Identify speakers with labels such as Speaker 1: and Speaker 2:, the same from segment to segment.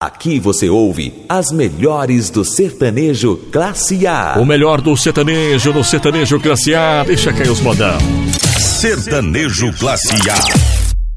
Speaker 1: Aqui você ouve as melhores do sertanejo classe A.
Speaker 2: O melhor do sertanejo no sertanejo classe A. Deixa cair os modão.
Speaker 3: Sertanejo classe A.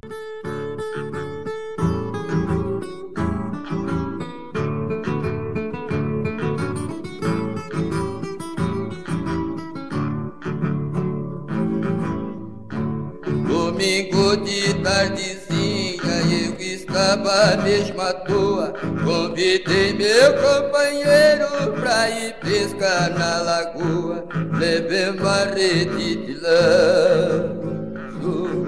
Speaker 4: Domingo de tardezinha, eu estava à mesma toa. Convidei meu companheiro pra ir pescar na lagoa. Levei uma rede de lanço.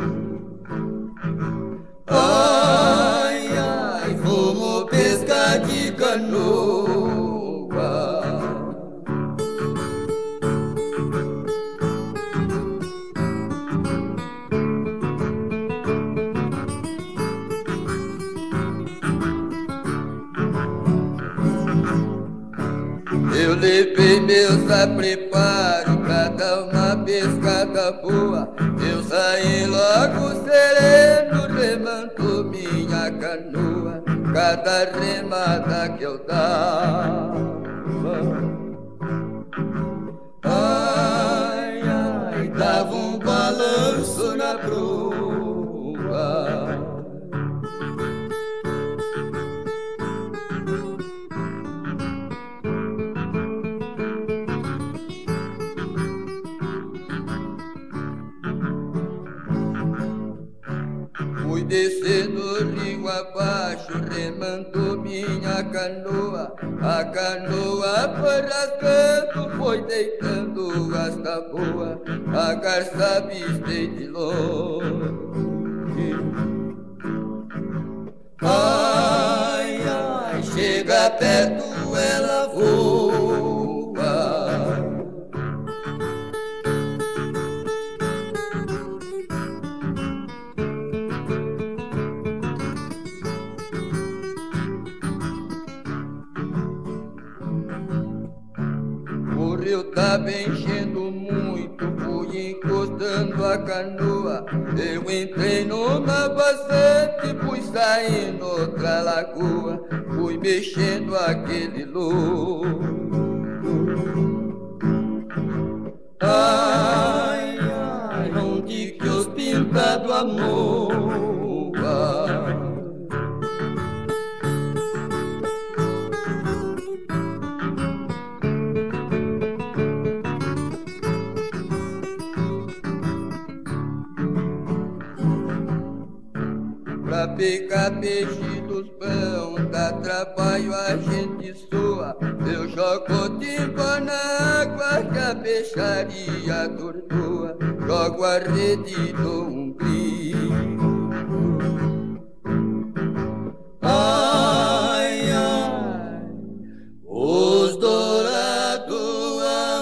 Speaker 4: Ai, ai, fomos pescar de canoa. Eu levei meus preparo pra dar uma pescada boa. Eu saí logo sereno, remando minha canoa. Cada remada que eu dava, ai, ai, dava um balanço na proa. Fui descendo o rio abaixo, remando minha canoa. A canoa foi rasgando, foi deitando as taboas. A garça avistei de longe. Ai, ai, chega perto, ela voa. O rio tava enchendo muito, fui encostando a canoa. Eu entrei numa vazante, fui saindo outra lagoa. Fui mexendo aquele lodo. Ai, ai, onde que os pintados amor? Pra pegar peixe dos pão, dá trabalho, a gente soa. Eu jogo timba na água que a peixaria tortoa. Jogo a rede e dou um grito. Ai, ai, os dourados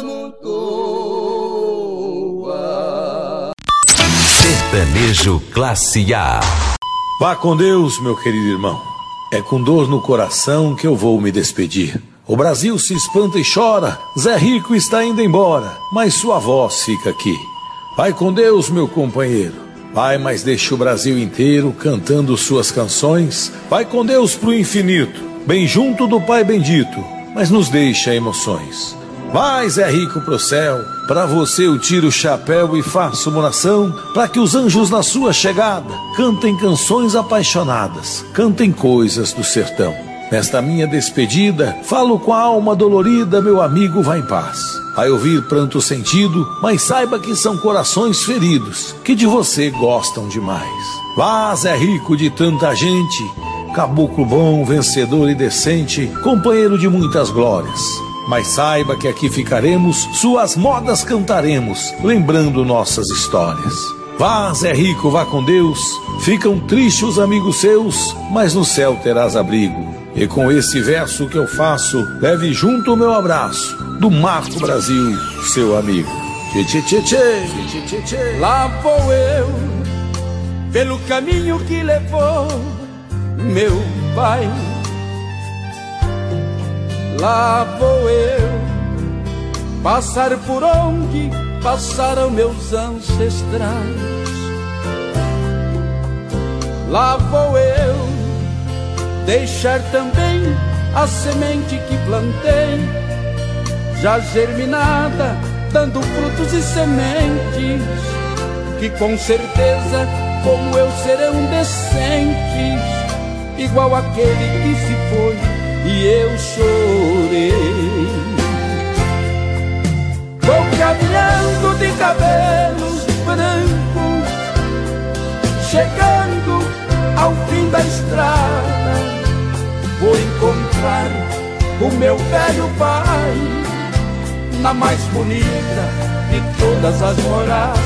Speaker 4: amontoa.
Speaker 1: Sertanejo classe A.
Speaker 5: Vá com Deus, meu querido irmão. É com dor no coração que eu vou me despedir. O Brasil se espanta e chora, Zé Rico está indo embora, mas sua voz fica aqui. Vai com Deus, meu companheiro. Vai, mas deixa o Brasil inteiro cantando suas canções. Vai com Deus pro infinito, bem junto do Pai bendito, mas nos deixa emoções. Vai, Zé Rico, pro céu, pra você eu tiro o chapéu e faço uma oração, pra que os anjos na sua chegada cantem canções apaixonadas, cantem coisas do sertão. Nesta minha despedida, falo com a alma dolorida, meu amigo, vá em paz. Vai ouvir pranto sentido, mas saiba que são corações feridos, que de você gostam demais. Vá, Zé Rico de tanta gente, caboclo bom, vencedor e decente, companheiro de muitas glórias. Mas saiba que aqui ficaremos, suas modas cantaremos, lembrando nossas histórias. Vá, Zé Rico, vá com Deus, ficam tristes os amigos seus, mas no céu terás abrigo. E com esse verso que eu faço, leve junto o meu abraço, do Marco Brasil, seu amigo. Tchê, tchê, tchê, tchê, tchê, tchê, tchê.
Speaker 6: Lá vou eu, pelo caminho que levou meu pai. Lá vou eu, passar por onde passaram meus ancestrais. Lá vou eu, deixar também a semente que plantei, já germinada, dando frutos e sementes, que com certeza, como eu, serão decentes, igual aquele que se foi e eu chorei. Vou caminhando de cabelos brancos, chegando ao fim da estrada, vou encontrar o meu velho pai na mais bonita de todas as moradas.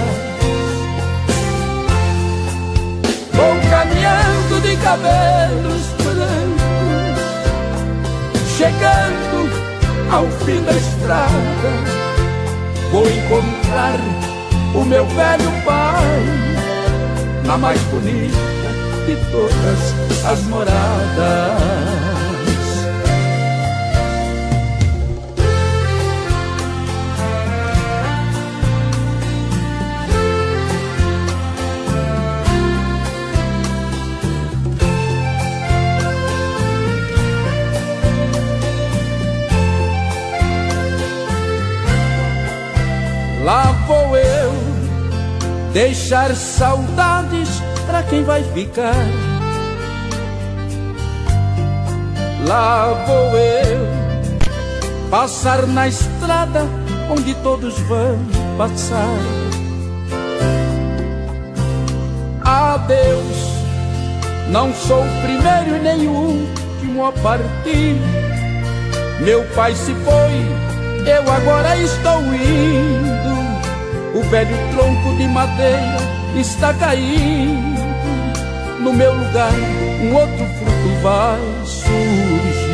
Speaker 6: Vou caminhando de cabelos brancos, chegando ao fim da estrada, vou encontrar o meu velho pai na mais bonita de todas as moradas. Lá vou eu deixar saudades pra quem vai ficar. Lá vou eu passar na estrada onde todos vão passar. Adeus, não sou o primeiro e nem o último a partir. Meu pai se foi, eu agora estou indo. O velho tronco de madeira está caindo. No meu lugar um outro fruto vai surgir.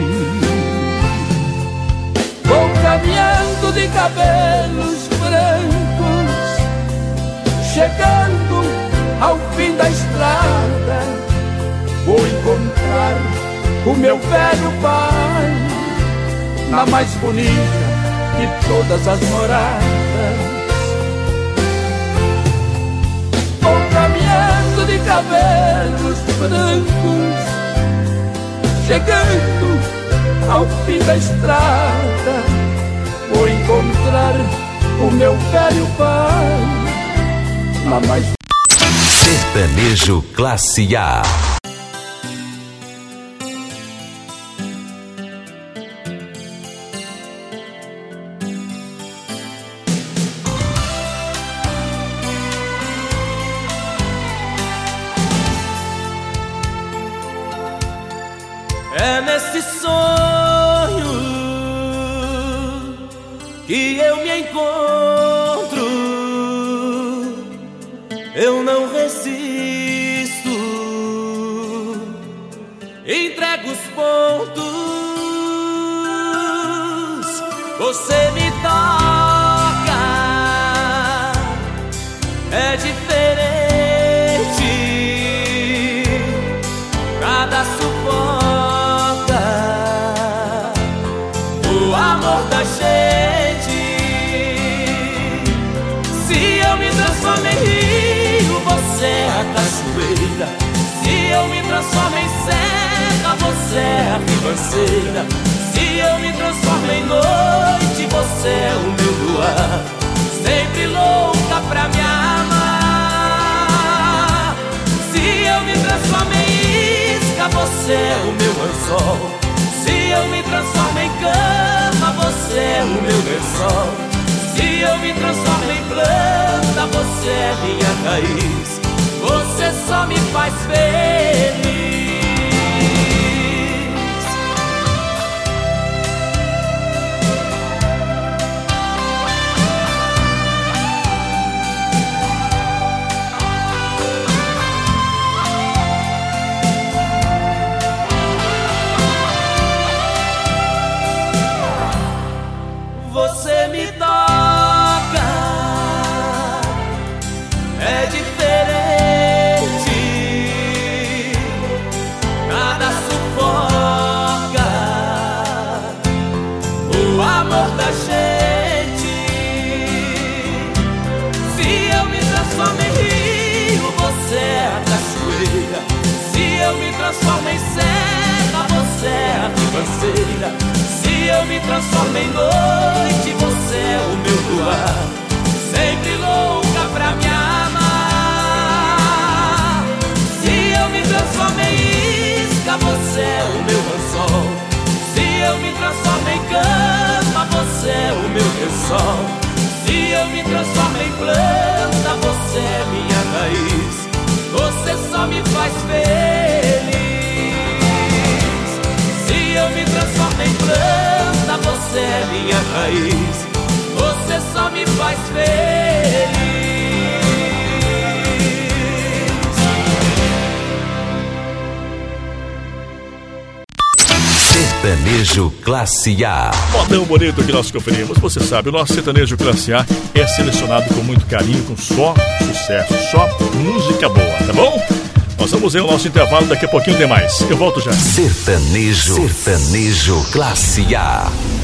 Speaker 6: Vou caminhando de cabelos brancos, chegando ao fim da estrada, vou encontrar o meu velho pai na mais bonita de todas as moradas. Vou caminhando de cabelos brancos, chegando ao fim da estrada, vou encontrar o meu velho pai na mais...
Speaker 1: Sertanejo Classe A.
Speaker 7: É nesse sonho que eu me encontro, eu não resisto, entrego os pontos, você me toca, é diferente, cada sufoca o amor da gente. Se eu me transformo em rio, você é a cachoeira. Se eu me transformo em serra, você é a ribanceira. Se eu me transformo em noite, você é o meu luar, sempre louca pra me amar. Se eu me transformo em isca, você é o meu anzol. Se eu me transformo em cama, você é o meu lençol. Se eu me transformo em planta, você é minha raiz. Você só me faz feliz. Você me toca, é diferente, transforma em noite, você é o meu luar, sempre louca pra me amar. Se eu me transformo em isca, você é o meu lençol. Se eu me transformo em cama, você é o meu lençol. Se eu me transformo em planta, você é minha raiz. Você só me faz feliz. Se eu me transformo em planta, você é minha raiz. Você só me faz feliz.
Speaker 1: Sertanejo Classe A.
Speaker 2: Modão bonito que nós conferimos. Você sabe, o nosso sertanejo Classe A é selecionado com muito carinho, com só sucesso, só música boa, tá bom? Nós vamos ver o nosso intervalo, daqui a pouquinho tem mais. Eu volto já.
Speaker 1: Sertanejo Classe A.